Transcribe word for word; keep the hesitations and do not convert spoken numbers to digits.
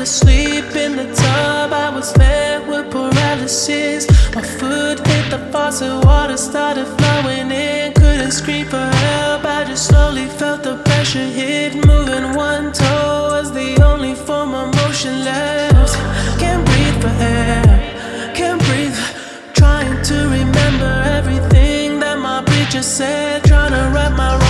asleep in the tub. I was fed with paralysis. My foot hit the faucet, water started flowing in. Couldn't scream for help, I just slowly felt the pressure hit. Moving one toe was the only form of motion left. Can't breathe for air, can't breathe. Trying to remember everything that my preacher said. Trying to wrap my